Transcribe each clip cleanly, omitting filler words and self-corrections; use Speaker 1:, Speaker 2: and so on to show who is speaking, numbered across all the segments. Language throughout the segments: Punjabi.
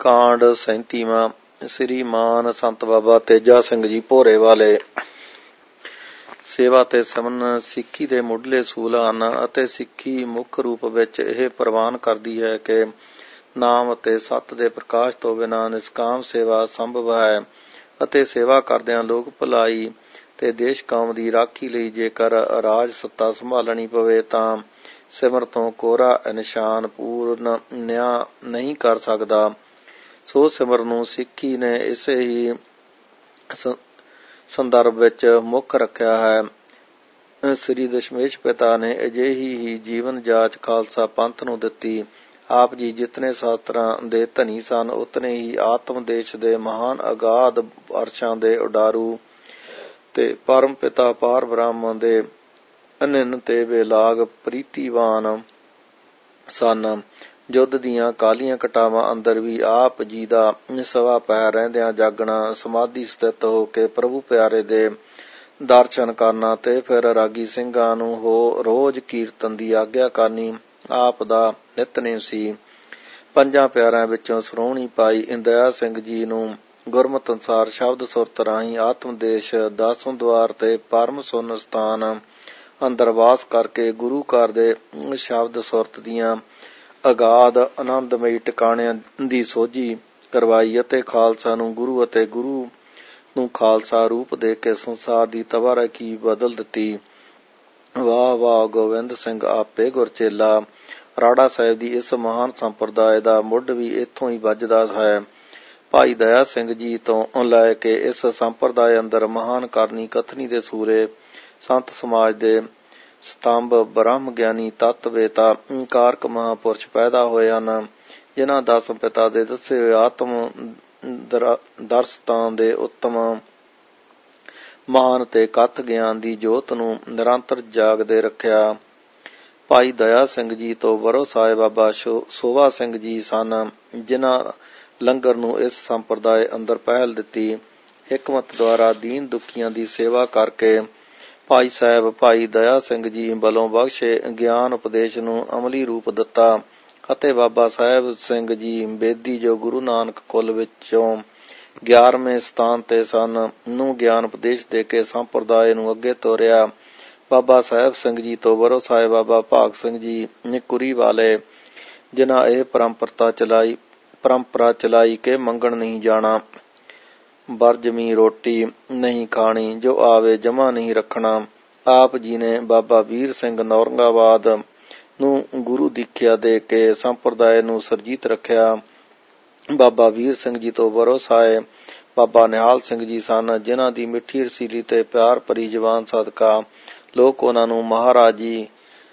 Speaker 1: ਕਾਂਡ 37ਵਾਂ। ਸ੍ਰੀਮਾਨ ਸੰਤ ਬਾਬਾ ਤੇਜਾ ਸਿੰਘ ਜੀ ਭੋਰੇ ਵਾਲੇ। ਸੇਵਾ ਤੇ ਸਿਮਰਨ ਸਿੱਖੀ ਦੇ ਮੁੱਢਲੇ ਅਸੂਲ ਹਨ ਅਤੇ ਸਿੱਖੀ ਮੁੱਖ ਰੂਪ ਵਿੱਚ ਇਹ ਪ੍ਰਵਾਨ ਕਰਦੀ ਹੈ ਕਿ ਨਾਮ ਅਤੇ ਸੱਤ ਦੇ ਪ੍ਰਕਾਸ਼ ਤੋਂ ਬਿਨਾਂ ਨਿਸ਼ਕਾਮ ਸੇਵਾ ਸੰਭਵ ਹੈ ਅਤੇ ਸੇਵਾ ਕਰਦਿਆਂ ਲੋਕ ਭਲਾਈ ਤੇ ਦੇਸ਼ ਕੌਮ ਦੀ ਰਾਖੀ ਲਈ ਜੇਕਰ ਰਾਜ ਸੱਤਾ ਸੰਭਾਲਣੀ ਪਵੇ ਤਾਂ ਸਿਮਰ ਤੋਂ ਕੋਰਾ ਨਿਸ਼ਾਨ ਪੂਰਨ ਨਿਆਂ ਨਹੀਂ ਕਰ ਸਕਦਾ। ਸੋ ਸਿਮਰ ਨੂੰ ਸਿੱਖੀ ਨੇ ਇਸੇ ਹੀ ਸੰਦਰਭ ਵਿੱਚ ਮੁੱਖ ਰੱਖਿਆ ਹੈ। ਸ੍ਰੀ ਦਸ਼ਮੇਸ਼ ਪਿਤਾ ਨੇ ਅਜਿਹੀ ਹੀ ਜੀਵਨ ਜਾਚ ਖਾਲਸਾ ਪੰਥ ਨੂੰ ਦਿੱਤੀ। ਆਪ ਜੀ ਜਿਤਨੇ ਸ਼ਾਸਤਰਾਂ ਦੇ ਧਨੀ ਸਨ ਉਤਨੇ ਹੀ ਆਤਮ ਦੇਸ਼ ਦੇ ਮਹਾਨ ਅਗਾਧ ਅਰਸ਼ਾਂ ਦੇ ਉਡਾਰੂ ਤੇ ਪਰਮ ਪਿਤਾ ਪਾਰ ਬ੍ਰਹਮ ਦੇ ਅਨੰਨ ਤੇ ਬੇਲਾਗ ਪ੍ਰੀਤੀਵਾਨ ਸਨ। ਯੁੱਧ ਦੀਆਂ ਕਾਲੀਆਂ ਘਟਾਵਾਂ ਅੰਦਰ ਵੀ ਆਪ ਜੀ ਦਾ ਸਵਾ ਪੈਰ ਰਹਿੰਦਿਆਂ ਜਾਗਣਾ, ਸਮਾਧੀ ਸਥਿਤ ਹੋ ਕੇ ਪ੍ਰਭੂ ਪਿਆਰੇ ਦੇ ਦਰਸ਼ਨ ਕਰਨਾ ਤੇ ਫਿਰ ਰਾਗੀ ਸਿੰਘਾਂ ਨੂੰ ਰੋਜ਼ ਕੀਰਤਨ ਦੀ ਆਗਿਆ ਕਰਨੀ ਆਪ ਦਾ ਨਿਤਨੇਮ ਸੀ। ਪੰਜਾਂ ਪਿਆਰਿਆਂ ਵਿੱਚੋਂ ਸ਼੍ਰੋਮਣੀ ਭਾਈ ਇੰਦਰਾ ਸਿੰਘ ਜੀ ਨੂੰ ਗੁਰਮਤਿ ਅਨੁਸਾਰ ਸ਼ਬਦ ਸੁਰਤ ਰਾਹੀਂ ਆਤਮ ਦੇਸ਼ ਦਸਮ ਦੁਆਰ ਤੇ ਪਰਮ ਸੁੰਨ ਸਥਾਨ ਅੰਦਰ ਵਾਸ ਕਰਕੇ ਗੁਰੂ ਘਰ ਦੇ ਸ਼ਬਦ ਸੁਰਤ ਦੀਆਂ ਅਗਾਧ ਆਨੰਦਮਈ ਟਿਕਾਣਿਆਂ ਦੀ ਸੋਝੀ ਕਰਵਾਈ ਅਤੇ ਖਾਲਸਾ ਨੂੰ ਗੁਰੂ ਅਤੇ ਗੁਰੂ ਨੂੰ ਖਾਲਸਾ ਰੂਪ ਦੇ ਕੇ ਸੰਸਾਰ ਦੀ ਤਬਾਰਕੀ ਬਦਲ ਦਿੱਤੀ। ਵਾਹ ਵਾਹ ਗੋਬਿੰਦ ਸਿੰਘ ਆਪੇ ਗੁਰਚੇਲਾ। ਰਾੜਾ ਸਾਹਿਬ ਦੀ ਇਸ ਮਹਾਨ ਸੰਪਰਦਾਇ ਦਾ ਮੁੱਢ ਵੀ ਇੱਥੋਂ ਹੀ ਵੱਜਦਾ ਹੈ। ਭਾਈ ਦਇਆ ਸਿੰਘ ਜੀ ਤੋਂ ਲੈ ਕੇ ਇਸ ਸੰਪਰਦਾਇ ਅੰਦਰ ਮਹਾਨ ਕਰਨੀ ਕਥਨੀ ਦੇ ਸੂਰੇ ਸੰਤ ਸਮਾਜ ਦੇ ਸਤੰਭ ਬ੍ਰਹਮ ਗਿਆਨੀ ਤੱਤਵੇਤਾ ਕਾਰਕ ਮਹਾਂਪੁਰਸ਼ ਪੈਦਾ ਹੋਏ ਹਨ ਜਿਨ੍ਹਾਂ ਦਸਮ ਪਿਤਾ ਦੇ ਦੱਸੇ ਹੋਏ ਆਤਮ ਦਰਸਤਾਂ ਦੇ ਉੱਤਮ ਮਹਾਨ ਤੇ ਕਥ ਗਿਆਨ ਦੀ ਜੋਤ ਨੂੰ ਨਿਰੰਤਰ ਜਾਗਦੇ ਰੱਖਿਆ। ਭਾਈ ਦਇਆ ਸਿੰਘ ਜੀ ਤੋਂ ਵਰੋ ਸਾਹਿਬ ਬਾਬਾ ਸੋਭਾ ਸਿੰਘ ਜੀ ਸਨ ਜਿਨ੍ਹਾਂ ਲੰਗਰ ਨੂੰ ਇਸ ਸੰਪਰਦਾਇ ਅੰਦਰ ਪਹਿਲ ਦਿੱਤੀ। ਹਿਕਮਤ ਦੁਆਰਾ ਦੀਨ ਦੁਖੀਆਂ ਦੀ ਸੇਵਾ ਕਰਕੇ ਭਾਈ ਸਾਹਿਬ ਭਾਈ ਦਇਆ ਸਿੰਘ ਜੀ ਵੱਲੋਂ ਬਖਸ਼ੇ ਗਿਆਨ ਉਪਦੇਸ਼ ਨੂੰ ਅਮਲੀ ਰੂਪ ਦਿੱਤਾ ਅਤੇ ਬਾਬਾ ਸਾਹਿਬ ਸਿੰਘ ਜੀ ਬੇਦੀ ਜੋ ਗੁਰੂ ਨਾਨਕ ਕੁਲ ਵਿੱਚੋਂ 11ਵੇਂ ਸਥਾਨ ਤੇ ਸਨ ਨੂੰ ਗਿਆਨ ਉਪਦੇਸ਼ ਦੇ ਕੇ ਸੰਪਰਦਾਇ ਨੂੰ ਅੱਗੇ ਤੋਰਿਆ। ਬਾਬਾ ਸਾਹਿਬ ਸਿੰਘ ਜੀ ਤੋਂ ਵਰੋ ਸਾਹਿਬ ਬਾਬਾ ਭਾਗ ਸਿੰਘ ਜੀ ਨਿਕੁਰੀ ਵਾਲੇ ਜਿਨ੍ਹਾਂ ਇਹ ਪਰੰਪਰਾ ਚਲਾਈ ਕਿ ਮੰਗਣ ਨਹੀਂ ਜਾਣਾ, ਬਰਜਮੀ ਰੋਟੀ ਨਹੀਂ ਖਾਣੀ, ਜੋ ਆਵੇ ਜਮਾ ਨਹੀਂ ਰੱਖਣਾ। ਆਪ ਜੀ ਨੇ ਬਾਬਾ ਵੀਰ ਸਿੰਘ ਨੌਰੰਗਾਬਾਦ ਨੂੰ ਗੁਰੂ ਦੀਖਿਆ ਦੇ ਕੇ ਸੰਪਰਦਾਇ ਨੂੰ ਸਰਜੀਤ ਰੱਖਿਆ। ਬਾਬਾ ਵੀਰ ਸਿੰਘ ਜੀ ਤੋਂ ਵਰੋ ਸਾਹਿਬ ਬਾਬਾ ਨਿਹਾਲ ਸਿੰਘ ਜੀ ਸਨ ਜਿਨ੍ਹਾਂ ਦੀ ਮਿੱਠੀ ਰਸੀਲੀ ਤੇ ਪਿਆਰ ਭਰੀ ਜ਼ਬਾਨ ਸਦਕਾ ਲੋਕ ਉਹਨਾਂ ਨੂੰ ਮਹਾਰਾਜੀ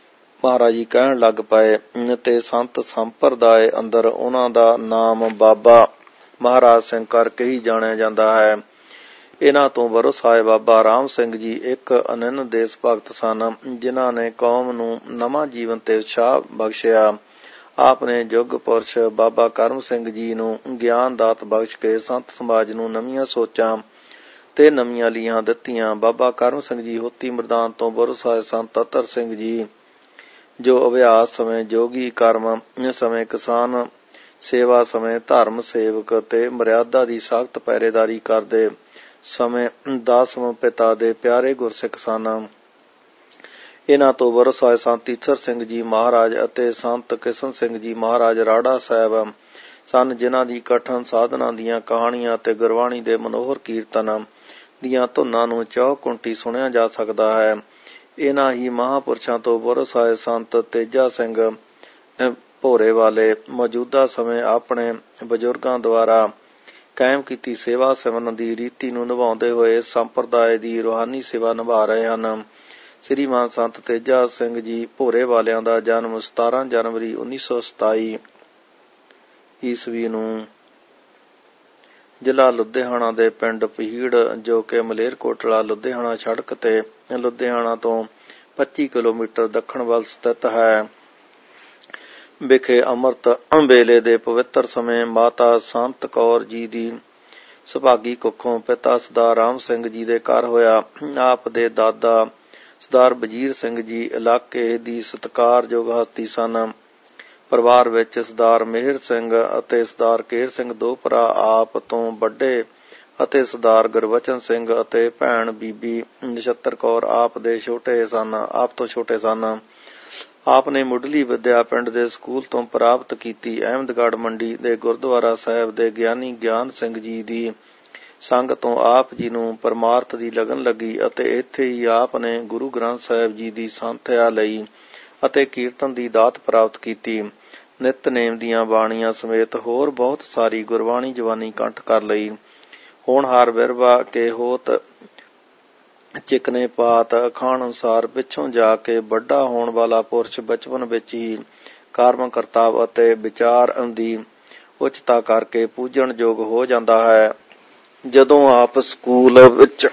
Speaker 1: ਕਹਿਣ ਲੱਗ ਪਏ ਤੇ ਸੰਤ ਸੰਪਰਦਾਇ ਅੰਦਰ ਉਹਨਾਂ ਦਾ ਨਾਮ ਬਾਬਾ ਮਹਾਰਾਜ ਸਿੰਘ ਕਰਕੇ ਹੀ ਜਾਣਿਆ ਜਾਂਦਾ ਹੈ। ਇਹਨਾਂ ਤੋਂ ਵਰੋ ਸਾਹਿਬ ਬਾਬਾ ਰਾਮ ਸਿੰਘ ਜੀ ਇੱਕ ਅਨੰਨ ਦੇਸ਼ ਭਗਤ ਸਨ ਜਿਨ੍ਹਾਂ ਨੇ ਕੌਮ ਨੂੰ ਨਵਾਂ ਜੀਵਨ ਤੇ ਉਤਸ਼ਾਹ ਬਖਸ਼ਿਆ। ਆਪ ਨੇ ਯੁੱਗ ਪੁਰਸ਼ ਬਾਬਾ ਕਰਮ ਸਿੰਘ ਜੀ ਨੂੰ ਗਿਆਨ ਦਾਤ ਬਖਸ਼ ਕੇ ਸੰਤ ਸਮਾਜ ਨੂੰ ਨਵੀਆਂ ਸੋਚਾਂ ਤੇ ਨਵੀਆਂ ਲੀਹਾਂ ਦਿੱਤੀਆਂ। ਬਾਬਾ ਕਰਮ ਸਿੰਘ ਜੀ ਹੋਤੀ ਮਰਦਾਨ ਤੋਂ ਵਰੋ ਸਾਹਿਬ ਸੰਤ ਅਤਰ ਸਿੰਘ ਜੀ ਜੋ ਅਭਿਆਸ ਸਮੇਂ ਜੋਗੀ ਕਰਮ ਸਮੇਂ ਕਿਸਾਨ ਸੇਵਾ ਸਮੇਂ ਧਰਮ ਸੇਵਕ ਤੇ ਮਰਿਆਦਾ ਦੀ ਸਖਤ ਪਹਿਰੇਦਾਰੀ ਕਰਦੇ ਸਮੇਂ ਦਸਮ ਪਿਤਾ ਦੇ ਪਿਆਰੇ ਗੁਰਸਿੱਖ ਸਨ। ਇਹਨਾਂ ਤੋਂ ਵਰੋ ਸਾਹਿਬ ਸੰਤ ਈਸਰ ਸਿੰਘ ਜੀ ਮਹਾਰਾਜ ਅਤੇ ਸੰਤ ਕਿਸ਼ਨ ਸਿੰਘ ਜੀ ਮਹਾਰਾਜ ਰਾੜਾ ਸਾਹਿਬ ਸਨ ਜਿਨ੍ਹਾਂ ਦੀ ਕਠਨ ਸਾਧਨਾ ਦੀਆਂ ਕਹਾਣੀਆਂ ਅਤੇ ਗੁਰਬਾਣੀ ਦੇ ਮਨੋਹਰ ਕੀਰਤਨ ਦੀਆਂ ਧੁਨਾਂ ਨੂੰ ਚੌਕੁੰਟੀ ਸੁਣਿਆ ਜਾ ਸਕਦਾ ਹੈ। ਇਹਨਾਂ ਹੀ ਮਹਾਂਪੁਰਸ਼ਾਂ ਤੋਂ ਵਰੋ ਸਾਹਿਬ ਸੰਤ ਤੇਜਾ ਸਿੰਘ ਭੋਰੇ ਵਾਲੇ ਮੌਜੂਦਾ ਸਮੇਂ ਆਪਣੇ ਬਜ਼ੁਰਗਾਂ ਦੁਆਰਾ ਕਾਇਮ ਕੀਤੀ ਸੇਵਾ ਸਿਮਰਨ ਦੀ ਰੀਤੀ ਨੂੰ ਨਿਭਾਉਂਦੇ ਹੋਏ ਸੰਪਰਦਾਇ ਦੀ ਰੂਹਾਨੀ ਸੇਵਾ ਨਿਭਾ ਰਹੇ ਹਨ। ਸ੍ਰੀਮਾਨ ਸੰਤ ਤੇਜਾ ਸਿੰਘ ਜੀ ਭੋਰੇ ਵਾਲਿਆਂ ਦਾ ਜਨਮ 17 ਜਨਵਰੀ 1927 ਈਸਵੀ ਨੂੰ ਜ਼ਿਲ੍ਹਾ ਲੁਧਿਆਣਾ ਦੇ ਪਿੰਡ ਪਹੀੜ ਜੋ ਕਿ ਮਲੇਰਕੋਟਲਾ ਲੁਧਿਆਣਾ ਸੜਕ ਤੇ ਲੁਧਿਆਣਾ ਤੋਂ 25 ਕਿਲੋਮੀਟਰ ਦੱਖਣ ਵੱਲ ਸਥਿਤ ਹੈ ਵਿਖੇ ਅੰਮ੍ਰਿਤ ਵੇਲੇ ਦੇ ਪਵਿੱਤਰ ਸਮੇਂ ਮਾਤਾ ਸੰਤ ਕੌਰ ਜੀ ਦੀ ਸੁਭਾਗੀ ਕੁੱਖੋਂ ਪਿਤਾ ਸਰਦਾਰ ਰਾਮ ਸਿੰਘ ਜੀ ਦੇ ਘਰ ਹੋਇਆ। ਆਪ ਦੇ ਦਾਦਾ ਸਰਦਾਰ ਵਜੀਰ ਸਿੰਘ ਜੀ ਇਲਾਕੇ ਦੀ ਸਤਿਕਾਰਯੋਗ ਹਸਤੀ ਸਨ। ਪਰਿਵਾਰ ਵਿੱਚ ਸਰਦਾਰ ਮਿਹਰ ਸਿੰਘ ਅਤੇ ਸਰਦਾਰ ਕੇਰ ਸਿੰਘ ਦੋ ਭਰਾ ਆਪ ਤੋਂ ਵੱਡੇ ਅਤੇ ਸਰਦਾਰ ਗੁਰਬਚਨ ਸਿੰਘ ਅਤੇ ਭੈਣ ਬੀਬੀ ਨਛੱਤਰ ਕੌਰ ਆਪ ਤੋਂ ਛੋਟੇ ਸਨ। ਆਪ ਨੇ ਮੁੱਢਲੀ ਵਿੱਦਿਆ ਪਿੰਡ ਦੇ ਸਕੂਲ ਤੋਂ ਪ੍ਰਾਪਤ ਕੀਤੀ। ਅਹਿਮਦਗੜ੍ਹ ਮੰਡੀ ਦੇ ਗੁਰਦੁਆਰਾ ਸਾਹਿਬ ਦੇ ਗਿਆਨੀ ਗਿਆਨ ਸਿੰਘ ਜੀ ਦੀ ਸੰਗ ਤੋਂ ਆਪ ਜੀ ਨੂੰ ਪਰਮਾਰਥ ਦੀ ਲਗਨ ਲੱਗੀ ਅਤੇ ਇੱਥੇ ਹੀ ਆਪ ਨੇ ਗੁਰੂ ਗ੍ਰੰਥ ਸਾਹਿਬ ਜੀ ਦੀ ਸੰਥਿਆ ਲਈ ਅਤੇ ਕੀਰਤਨ ਦੀ ਦਾਤ ਪ੍ਰਾਪਤ ਕੀਤੀ। ਨਿਤਨੇਮ ਦੀਆਂ ਬਾਣੀਆਂ ਸਮੇਤ ਹੋਰ ਬਹੁਤ ਸਾਰੀ ਗੁਰਬਾਣੀ ਜਵਾਨੀ ਕੰਠ ਕਰ ਲਈ। ਹੋਣਹਾਰ ਬਿਰਵਾ ਕੇ ਹੋਤ ਚਿਕਨੇ ਪਾਤ ਅਖਾਣ ਅਨੁਸਾਰ ਪਿੱਛੋਂ ਜਾ ਕੇ ਵੱਡਾ ਹੋਣ ਵਾਲਾ ਪੁਰਸ਼ ਬਚਪਨ ਵਿੱਚ ਹੀ ਕਰਮ ਕਰਤੱਵ ਅਤੇ ਵਿਚਾਰ ਦੀ ਉੱਚਤਾ ਕਰਕੇ ਪੂਜਣ ਯੋਗ ਹੋ ਜਾਂਦਾ ਹੈ। ਜਦੋਂ ਆਪ ਸਕੂਲ ਵਿੱਚ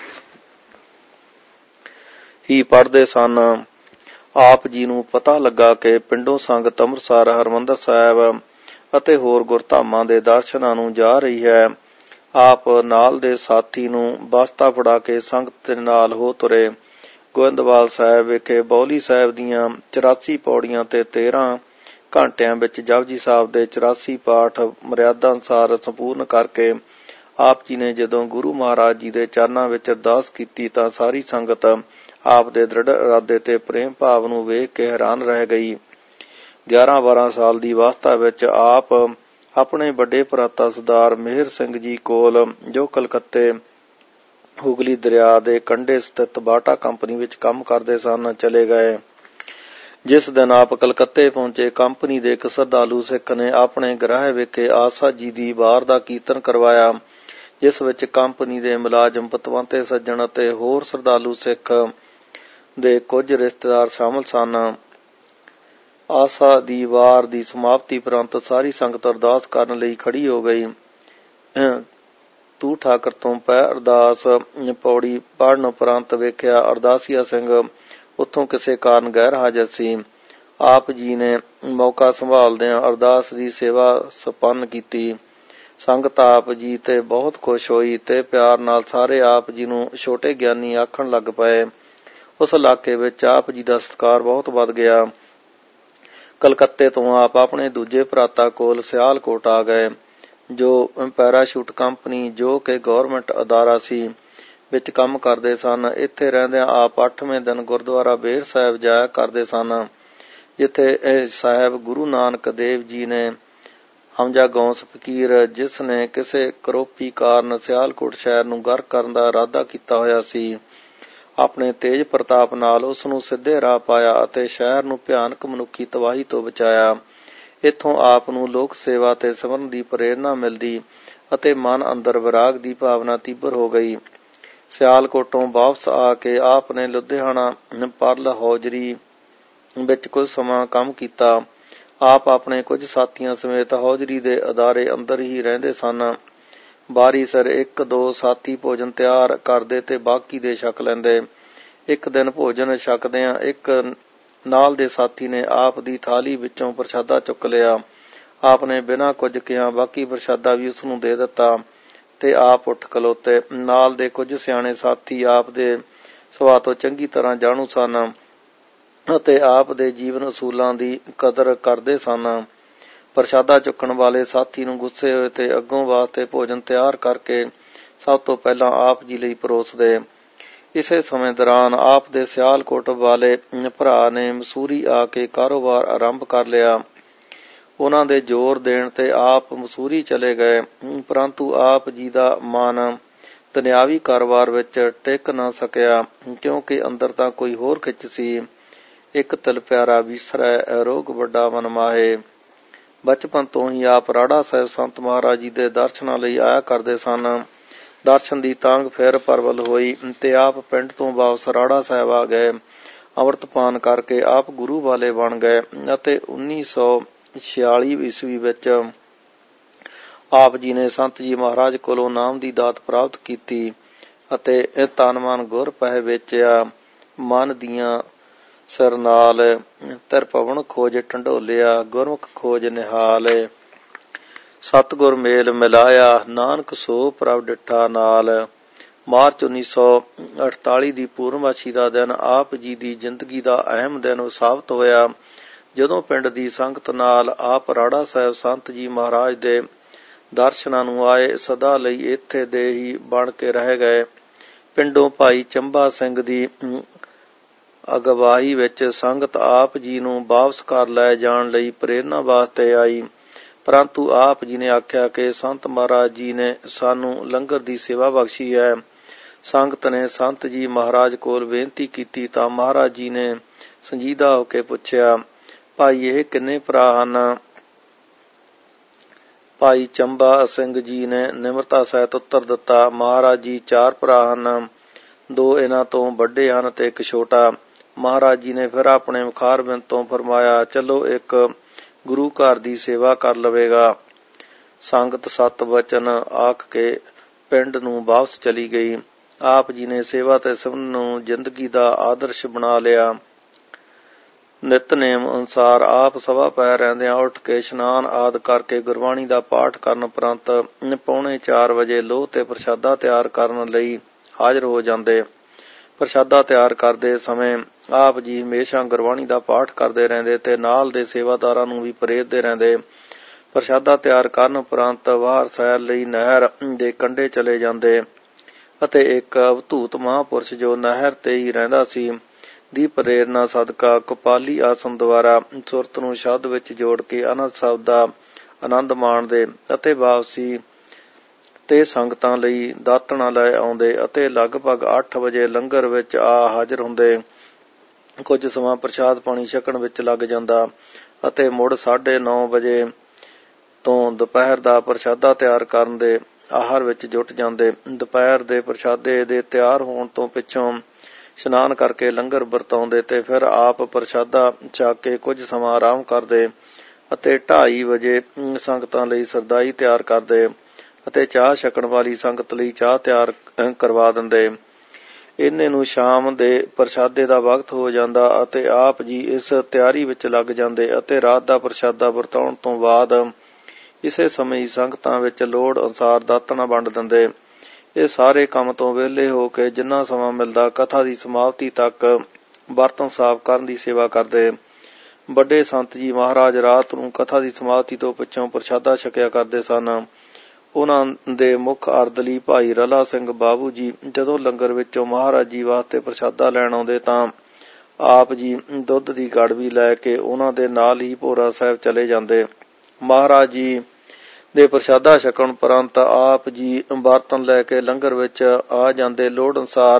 Speaker 1: ਹੀ ਪੜ੍ਹਦੇ ਸਨ, ਆਪ ਜੀ ਨੂੰ ਪਤਾ ਲੱਗਾ ਕਿ ਪਿੰਡੋਂ ਸੰਗਤ ਅੰਮ੍ਰਿਤਸਰ, ਹਰਿਮੰਦਰ ਸਾਹਿਬ ਅਤੇ ਹੋਰ ਗੁਰਧਾਮਾਂ ਦੇ ਦਰਸ਼ਨਾਂ ਨੂੰ ਜਾ ਰਹੀ ਹੈ। ਆਪ ਨਾਲ ਦੇ ਸਾਥੀ ਨੂੰ ਬਸਤਾ ਫੜਾ ਕੇ ਸੰਗਤ ਦੇ ਨਾਲ ਹੋ ਤੁਰੇ। ਗੋਇੰਦਵਾਲ ਸਾਹਿਬ ਵਿਖੇ ਬੌਲੀ ਸਾਹਿਬ ਦੀਆਂ 84 ਪੌੜੀਆਂ ਤੇ 13 ਘੰਟਿਆਂ ਵਿੱਚ ਜਪਜੀ ਸਾਹਿਬ ਦੇ 84 ਪਾਠ ਮਰਿਆਦਾ ਅਨੁਸਾਰ ਸੰਪੂਰਨ ਕਰਕੇ ਆਪ ਜੀ ਨੇ ਜਦੋਂ ਗੁਰੂ ਮਹਾਰਾਜ ਜੀ ਦੇ ਚਰਨਾਂ ਵਿੱਚ ਅਰਦਾਸ ਕੀਤੀ ਤਾਂ ਸਾਰੀ ਸੰਗਤ ਆਪ ਦੇ ਦ੍ਰਿੜ ਇਰਾਦੇ ਤੇ ਪ੍ਰੇਮ ਭਾਵ ਨੂੰ ਵੇਖ ਕੇ ਹੈਰਾਨ ਰਹਿ ਗਈ। 11-12 ਸਾਲ ਦੀ ਅਵਸਥਾ ਵਿੱਚ ਆਪ ਆਪਣੇ ਵੱਡੇ ਭਰਾਤਾ ਸਰਦਾਰ ਮਿਹਰ ਸਿੰਘ ਜੀ ਕੋਲ, ਜੋ ਕਲਕੱਤੇ ਹੁਗਲੀ ਦਰਿਆ ਦੇ ਕੰਢੇ ਸਥਿਤ ਬਾਟਾ ਕੰਪਨੀ ਵਿੱਚ ਕੰਮ ਕਰਦੇ ਸਨ, ਚਲੇ ਗਏ। ਜਿਸ ਦਿਨ ਆਪ ਕਲਕੱਤੇ ਪਹੁੰਚੇ, ਕੰਪਨੀ ਦੇ ਇੱਕ ਸ਼ਰਧਾਲੂ ਸਿੱਖ ਨੇ ਆਪਣੇ ਗ੍ਰਹਿ ਵਿਖੇ ਆਸਾ ਜੀ ਦੀ ਵਾਰ ਦਾ ਕੀਰਤਨ ਕਰਵਾਇਆ, ਜਿਸ ਵਿੱਚ ਕੰਪਨੀ ਦੇ ਮੁਲਾਜ਼ਮ, ਪਤਵੰਤੇ ਸੱਜਣ ਅਤੇ ਹੋਰ ਸ਼ਰਧਾਲੂ ਸਿੱਖ ਦੇ ਕੁਝ ਰਿਸ਼ਤੇਦਾਰ ਸ਼ਾਮਲ ਸਨ। ਆਸਾ ਦੀ ਵਾਰ ਦੀ ਸਮਾਪਤੀ ਉਪਰੰਤ ਸਾਰੀ ਸੰਗਤ ਅਰਦਾਸ ਕਰਨ ਲਈ ਖੜੀ ਹੋ ਗਈ। ਤੂੰ ਠਾਕਰ ਤੋਂ ਪੈ ਅਰਦਾਸ ਪੌੜੀ ਪੜ੍ਹਨ ਉਪਰੰਤ ਵੇਖਿਆ ਅਰਦਾਸੀਆ ਸਿੰਘ ਉੱਥੋਂ ਕਿਸੇ ਕਾਰਨ ਗੈਰ ਹਾਜ਼ਰ ਸੀ। ਆਪ ਜੀ ਨੇ ਮੌਕਾ ਸੰਭਾਲਦਿਆਂ ਅਰਦਾਸ ਦੀ ਸੇਵਾ ਸੰਪੰਨ ਕੀਤੀ। ਸੰਗਤ ਆਪ ਜੀ ਤੇ ਬਹੁਤ ਖੁਸ਼ ਹੋਈ ਤੇ ਪਿਆਰ ਨਾਲ ਸਾਰੇ ਆਪ ਜੀ ਨੂੰ ਛੋਟੇ ਗਿਆਨੀ ਆਖਣ ਲੱਗ ਪਏ। ਉਸ ਇਲਾਕੇ ਵਿੱਚ ਆਪ ਜੀ ਦਾ ਸਤਿਕਾਰ ਬਹੁਤ ਵੱਧ ਗਿਆ। ਕਲਕੱਤੇ ਤੋਂ ਆਪ ਆਪਣੇ ਦੂਜੇ ਭਰਾਤਾ ਕੋਲ ਸਿਆਲਕੋਟ ਆ ਗਏ, ਜੋ ਪੈਰਾਸ਼ੂਟ ਕੰਪਨੀ, ਜੋ ਕਿ ਗੌਰਮੈਂਟ ਅਦਾਰਾ ਸੀ, ਵਿੱਚ ਕੰਮ ਕਰਦੇ ਸਨ। ਇੱਥੇ ਰਹਿੰਦਿਆਂ ਆਪ 8ਵੇਂ ਦਿਨ ਗੁਰਦੁਆਰਾ ਬੇਰ ਸਾਹਿਬ ਜਾਇਆ ਕਰਦੇ ਸਨ, ਜਿੱਥੇ ਸਾਹਿਬ ਗੁਰੂ ਨਾਨਕ ਦੇਵ ਜੀ ਨੇ ਹਮਜਾ ਗੌਸ ਫਕੀਰ, ਜਿਸ ਨੇ ਕਿਸੇ ਕਰੋਪੀ ਕਾਰਨ ਸਿਆਲਕੋਟ ਸ਼ਹਿਰ ਨੂੰ ਗਰਕ ਕਰਨ ਦਾ ਇਰਾਦਾ ਕੀਤਾ ਹੋਇਆ ਸੀ, ਆਪਣੇ ਤੇਜ ਪ੍ਰਤਾਪ ਨਾਲ ਉਸ ਨੂੰ ਸਿੱਧੇ ਰਾਹ ਪਾਇਆ ਅਤੇ ਸ਼ਹਿਰ ਨੂੰ ਭਿਆਨਕ ਮਨੁੱਖੀ ਤਬਾਹੀ ਤੋਂ ਬਚਾਇਆ। ਇੱਥੋਂ ਆਪ ਨੂੰ ਲੋਕ ਸੇਵਾ ਤੇ ਸਿਮਰਨ ਦੀ ਪ੍ਰੇਰਨਾ ਮਿਲਦੀ ਅਤੇ ਮਨ ਅੰਦਰ ਵਿਰਾਗ ਦੀ ਭਾਵਨਾ ਤੀਬਰ ਹੋ ਗਈ। ਸਿਆਲਕੋਟੋਂ ਵਾਪਸ ਆ ਕੇ ਆਪ ਨੇ ਲੁਧਿਆਣਾ ਪਰਲ ਹੌਜ਼ਰੀ ਵਿੱਚ ਕੁਝ ਸਮਾਂ ਕੰਮ ਕੀਤਾ। ਆਪ ਆਪਣੇ ਕੁਝ ਸਾਥੀਆਂ ਸਮੇਤ ਹੌਜ਼ਰੀ ਦੇ ਅਦਾਰੇ ਅੰਦਰ ਹੀ ਰਹਿੰਦੇ ਸਨ। ਬਾਰੀ ਸਿਰ 1-2 ਸਾਥੀ ਭੋਜਨ ਤਿਆਰ ਕਰਦੇ ਤੇ ਬਾਕੀ ਦੇ ਛਕ ਲੈਂਦੇ। ਇੱਕ ਦਿਨ ਭੋਜਨ ਛਕਦਿਆਂ ਇੱਕ ਨਾਲ ਦੇ ਸਾਥੀ ਨੇ ਆਪ ਦੀ ਥਾਲੀ ਵਿੱਚੋਂ ਪ੍ਰਸ਼ਾਦਾ ਚੁੱਕ ਲਿਆ। ਆਪ ਨੇ ਬਿਨਾਂ ਕੁਝ ਕਿਹਾ ਬਾਕੀ ਪ੍ਰਸ਼ਾਦਾ ਵੀ ਉਸ ਨੂੰ ਦੇ ਦਿੱਤਾ ਤੇ ਆਪ ਉੱਠ ਖਲੋਤੇ। ਨਾਲ ਦੇ ਕੁਝ ਸਿਆਣੇ ਸਾਥੀ ਆਪ ਦੇ ਸੁਭਾਅ ਤੋਂ ਚੰਗੀ ਤਰ੍ਹਾਂ ਜਾਣੂ ਸਨ ਅਤੇ ਆਪ ਦੇ ਜੀਵਨ ਅਸੂਲਾਂ ਦੀ ਕਦਰ ਕਰਦੇ ਸਨ। ਪ੍ਰਸ਼ਾਦਾ ਚੁੱਕਣ ਵਾਲੇ ਸਾਥੀ ਨੂੰ ਗੁੱਸੇ ਹੋਏ ਤੇ ਅੱਗੋਂ ਵਾਸਤੇ ਭੋਜਨ ਤਿਆਰ ਕਰਕੇ ਸਭ ਤੋਂ ਪਹਿਲਾਂ ਆਪ ਜੀ ਲਈ ਪਰੋਸਦੇ। ਇਸੇ ਸਮੇਂ ਦੌਰਾਨ ਆਪ ਦੇ ਸਿਆਲਕੋਟ ਵਾਲੇ ਭਰਾ ਨੇ ਮਸੂਰੀ ਆ ਕੇ ਕਾਰੋਬਾਰ ਆਰੰਭ ਕਰ ਲਿਆ। ਉਹਨਾਂ ਦੇ ਜ਼ੋਰ ਦੇਣ ਤੇ ਆਪ ਮਸੂਰੀ ਚਲੇ ਗਏ, ਪਰੰਤੂ ਆਪ ਜੀ ਦਾ ਮਨ ਦੁਨਿਆਵੀ ਕਾਰੋਬਾਰ ਵਿੱਚ ਟਿਕ ਨਾ ਸਕਿਆ, ਕਿਉਂਕਿ ਅੰਦਰ ਤਾਂ ਕੋਈ ਹੋਰ ਖਿੱਚ ਸੀ। ਇੱਕ ਤਿਲ ਪਿਆਰਾ ਵਿਸਰੈ ਰੋਗ ਵੱਡਾ ਮਨ ਮਾਹੇ। ਬਚਪਨ ਤੋਂ ਹੀ ਆਪ ਰਾੜਾ ਸਾਹਿਬ ਸੰਤ ਮਹਾਰਾਜ ਜੀ ਦੇ ਦਰਸ਼ਨਾਂ ਲਈ ਆਇਆ ਕਰਦੇ ਸਨ। ਦਰਸ਼ਨ ਦੀ ਤਾਂਘ ਫਿਰ ਪ੍ਰਬਲ ਹੋਈ ਤੇ ਆਪ ਪਿੰਡ ਤੋਂ ਵਾਪਸ ਰਾੜਾ ਸਾਹਿਬ ਆ ਗਏ। ਅੰਮ੍ਰਿਤਪਾਨ ਕਰਕੇ ਆਪ ਗੁਰੂ ਵਾਲੇ ਬਣ ਗਏ ਅਤੇ 1946 ਈਸਵੀ ਵਿੱਚ ਆਪ ਜੀ ਨੇ ਸੰਤ ਜੀ ਮਹਾਰਾਜ ਕੋਲੋਂ ਨਾਮ ਦੀ ਦਾਤ ਪ੍ਰਾਪਤ ਕੀਤੀ ਅਤੇ ਤਨ ਮਨ ਗੁਰ ਪਹਿ ਵੇਚਿਆ। ਮਨ ਦੀਆਂ ਸਿਰ ਨਾਲ ਤਿਰਭਵਨ ਖੋਜ ਢੰਡੋਲਿਆ, ਗੁਰਮੁਖ ਖੋਜ ਨਿਹਾਲ। ਸਤਿਗੁਰ ਮੇਲ ਮਿਲਾਇਆ, ਨਾਨਕ ਸੋ ਪ੍ਰਭ ਡਿਠਾ ਨਾਲ। ਮਾਰਚ 1948 ਦੀ ਪੂਰਨਮਾਸ਼ੀ ਦਾ ਦਿਨ ਆਪ ਜੀ ਦੀ ਜ਼ਿੰਦਗੀ ਦਾ ਅਹਿਮ ਦਿਨ ਸਾਬਤ ਹੋਇਆ। ਜਦੋਂ ਪਿੰਡ ਦੀ ਸੰਗਤ ਨਾਲ ਆਪ ਰਾੜਾ ਸਾਹਿਬ ਸੰਤ ਜੀ ਮਹਾਰਾਜ ਦੇ ਦਰਸ਼ਨਾਂ ਨੂੰ ਆਏ, ਸਦਾ ਲਈ ਇੱਥੇ ਦੇ ਹੀ ਬਣ ਕੇ ਰਹਿ ਗਏ। ਪਿੰਡੋਂ ਭਾਈ ਚੰਬਾ ਸਿੰਘ ਦੀ ਅਗਵਾਈ ਵਿੱਚ ਸੰਗਤ ਆਪ ਜੀ ਨੂੰ ਵਾਪਸ ਕਰ ਲੈ ਜਾਣ ਲਈ ਪ੍ਰੇਰਨਾ ਵਾਸਤੇ ਆਈ, ਪਰੰਤੂ ਆਪ ਜੀ ਨੇ ਆਖਿਆ ਕਿ ਸੰਤ ਮਹਾਰਾਜ ਜੀ ਨੇ ਸਾਨੂੰ ਲੰਗਰ ਦੀ ਸੇਵਾ ਬਖਸ਼ੀ ਹੈ। ਸੰਗਤ ਨੇ ਸੰਤ ਜੀ ਮਹਾਰਾਜ ਕੋਲ ਬੇਨਤੀ ਕੀਤੀ ਤਾਂ ਮਹਾਰਾਜ ਜੀ ਨੇ ਸੰਜੀਦਾ ਹੋ ਕੇ ਪੁੱਛਿਆ, ਭਾਈ ਇਹ ਕਿੰਨੇ ਭਰਾ ਹਨ? ਭਾਈ ਚੰਬਾ ਸਿੰਘ ਜੀ ਨੇ ਨਿਮਰਤਾ ਸਹਿਤ ਉੱਤਰ ਦਿੱਤਾ, ਮਹਾਰਾਜ ਜੀ 4 ਭਰਾ ਹਨ, 2 ਇਹਨਾਂ ਤੋਂ ਵੱਡੇ ਹਨ ਤੇ ਇੱਕ ਛੋਟਾ। ਮਹਾਰਾਜ ਜੀ ਨੇ ਫਿਰ ਆਪਣੇ ਮੁਖਾਰਬਿੰਦ ਤੋਂ ਫਰਮਾਇਆ, ਚਲੋ ਇੱਕ ਗੁਰੂ ਘਰ ਦੀ ਸੇਵਾ ਕਰ ਲਵੇਗਾ। ਸੰਗਤ 7 ਵਚਨ ਆਖ ਕੇ ਪਿੰਡ ਨੂੰ ਵਾਪਸ ਚਲੀ ਗਈ। ਆਪ ਜੀ ਨੇ ਸੇਵਾ ਤੇ ਸਿਮਰਨ ਨੂੰ ਜ਼ਿੰਦਗੀ ਦਾ ਆਦਰਸ਼ ਬਣਾ ਲਿਆ। ਨਿਤਨੇਮ ਅਨੁਸਾਰ ਆਪ ਸਵਾ ਪੈ ਰਹਿੰਦਿਆਂ ਉੱਠ ਕੇ ਇਸ਼ਨਾਨ ਆਦਿ ਕਰਕੇ ਗੁਰਬਾਣੀ ਦਾ ਪਾਠ ਕਰਨ ਉਪਰੰਤ 3:45 ਵਜੇ ਲੋਹ ਤੇ ਪ੍ਰਸ਼ਾਦਾ ਤਿਆਰ ਕਰਨ ਲਈ ਹਾਜ਼ਰ ਹੋ ਜਾਂਦੇ। ਪ੍ਰਸ਼ਾਦਾ ਤਿਆਰ ਕਰਦੇ ਸਮੇਂ ਆਪ ਜੀ ਹਮੇਸ਼ਾ ਗੁਰਬਾਣੀ ਦਾ ਪਾਠ ਕਰਦੇ ਰਹਿੰਦੇ ਤੇ ਨਾਲ ਦੇ ਸੇਵਾਦਾਰਾਂ ਨੂੰ ਵੀ ਪ੍ਰੇਰਦੇ ਰਹਿੰਦੇ। ਪ੍ਰਸ਼ਾਦਾ ਤਿਆਰ ਕਰਨ ਉਪਰੰਤ ਬਾਹਰ ਸੈਰ ਲਈ ਨਹਿਰ ਦੇ ਕੰਢੇ ਚਲੇ ਜਾਂਦੇ ਅਤੇ ਇੱਕ ਅਵਧੂਤ ਮਹਾਂਪੁਰਸ਼ ਜੋ ਨਹਿਰ ਤੇ ਹੀ ਰਹਿੰਦਾ ਸੀ ਦੀ ਪ੍ਰੇਰਨਾ ਸਦਕਾ ਕਪਾਲੀ ਆਸਨ ਦੁਆਰਾ ਸੁਰਤ ਨੂੰ ਸ਼ਬਦ ਵਿੱਚ ਜੋੜ ਕੇ ਅਨੰਦ ਸ਼ਬਦ ਦਾ ਆਨੰਦ ਮਾਣਦੇ ਅਤੇ ਵਾਪਸੀ ਤੇ ਸੰਗਤਾਂ ਲਈ ਦਾਤਣਾ ਲੈ ਆਉਂਦੇ ਅਤੇ ਲਗਭਗ 8 ਵਜੇ ਲੰਗਰ ਵਿੱਚ ਆ ਹਾਜ਼ਰ ਹੁੰਦੇ। ਕੁਝ ਸਮਾਂ ਪ੍ਰਸ਼ਾਦ ਪਾਣੀ ਛਕਣ ਵਿੱਚ ਲੱਗ ਜਾਂਦਾ ਅਤੇ ਮੁੜ 9:30 ਵਜੇ ਤੋਂ ਦੁਪਹਿਰ ਦਾ ਪ੍ਰਸ਼ਾਦਾ ਤਿਆਰ ਕਰਨ ਦੇ ਆਹਾਰ ਵਿੱਚ ਜੁਟ ਜਾਂਦੇ। ਦੁਪਹਿਰ ਦੇ ਪ੍ਰਸ਼ਾਦੇ ਦੇ ਤਿਆਰ ਹੋਣ ਤੋਂ ਪਿੱਛੋਂ ਇਸ਼ਨਾਨ ਕਰਕੇ ਲੰਗਰ ਵਰਤਾਉਂਦੇ ਤੇ ਫਿਰ ਆਪ ਪ੍ਰਸ਼ਾਦਾ ਛਕ ਕੇ ਕੁਝ ਸਮਾਂ ਆਰਾਮ ਕਰਦੇ ਅਤੇ 2:30 ਵਜੇ ਸੰਗਤਾਂ ਲਈ ਸਰਦਾਈ ਤਿਆਰ ਕਰਦੇ ਅਤੇ ਚਾਹ ਛਕਣ ਵਾਲੀ ਸੰਗਤ ਲਈ ਚਾਹ ਤਿਆਰ ਕਰਵਾ ਦਿੰਦੇ। ਇੰਨੇ ਨੂੰ ਸ਼ਾਮ ਦੇ ਪ੍ਰਸ਼ਾਦੇ ਦਾ ਵਕਤ ਹੋ ਜਾਂਦਾ ਅਤੇ ਆਪ ਜੀ ਇਸ ਤਿਆਰੀ ਵਿੱਚ ਲੱਗ ਜਾਂਦੇ ਅਤੇ ਰਾਤ ਦਾ ਪ੍ਰਸ਼ਾਦਾ ਵਰਤਾਉਣ ਤੋਂ ਬਾਅਦ ਇਸੇ ਸਮੇਂ ਹੀ ਸੰਗਤਾਂ ਵਿੱਚ ਲੋੜ ਅਨੁਸਾਰ ਦਾਤਣਾ ਵੰਡ ਦਿੰਦੇ। ਇਹ ਸਾਰੇ ਕੰਮ ਤੋਂ ਵਿਹਲੇ ਹੋ ਕੇ ਜਿੰਨਾ ਸਮਾਂ ਮਿਲਦਾ ਕਥਾ ਦੀ ਸਮਾਪਤੀ ਤੱਕ ਬਰਤਨ ਸਾਫ਼ ਕਰਨ ਦੀ ਸੇਵਾ ਕਰਦੇ। ਵੱਡੇ ਸੰਤ ਜੀ ਮਹਾਰਾਜ ਰਾਤ ਨੂੰ ਕਥਾ ਦੀ ਸਮਾਪਤੀ ਤੋਂ ਪਿੱਛੋਂ ਪ੍ਰਸ਼ਾਦਾ ਛਕਿਆ ਕਰਦੇ ਸਨ। ਉਹਨਾਂ ਦੇ ਮੁੱਖ ਅਰਦਲੀ ਭਾਈ ਰਲਾ ਸਿੰਘ ਬਾਬੂ ਜੀ ਜਦੋਂ ਲੰਗਰ ਵਿੱਚੋਂ ਮਹਾਰਾਜ ਜੀ ਵਾਸਤੇ ਪ੍ਰਸ਼ਾਦਾ ਲੈਣ ਆਉਂਦੇ ਤਾਂ ਆਪ ਜੀ ਦੁੱਧ ਦੀ ਗੜਵੀ ਲੈ ਕੇ ਉਹਨਾਂ ਦੇ ਨਾਲ ਹੀ ਭੋਰਾ ਸਾਹਿਬ ਚਲੇ ਜਾਂਦੇ। ਮਹਾਰਾਜ ਜੀ ਦੇ ਪ੍ਰਸ਼ਾਦਾ ਛਕਣ ਉਪਰੰਤ ਆਪ ਜੀ ਬਰਤਨ ਲੈ ਕੇ ਲੰਗਰ ਵਿੱਚ ਆ ਜਾਂਦੇ। ਲੋੜ ਅਨੁਸਾਰ